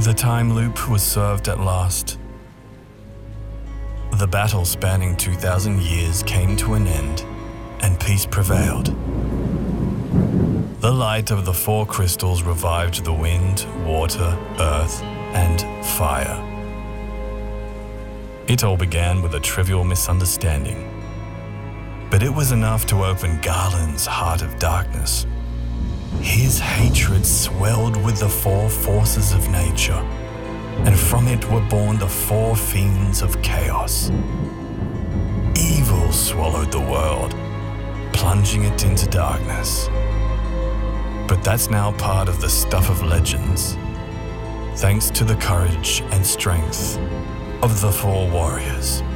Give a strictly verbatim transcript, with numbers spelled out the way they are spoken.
The time loop was served at last. The battle spanning two thousand years came to an end, and peace prevailed. The light of the four crystals revived the wind, water, earth, and fire. It all began with a trivial misunderstanding, but it was enough to open Garland's heart of darkness. His hatred swelled with the four forces of nature, and from it were born the four fiends of chaos. Evil swallowed the world, plunging it into darkness. But that's now part of the stuff of legends, thanks to the courage and strength of the four warriors.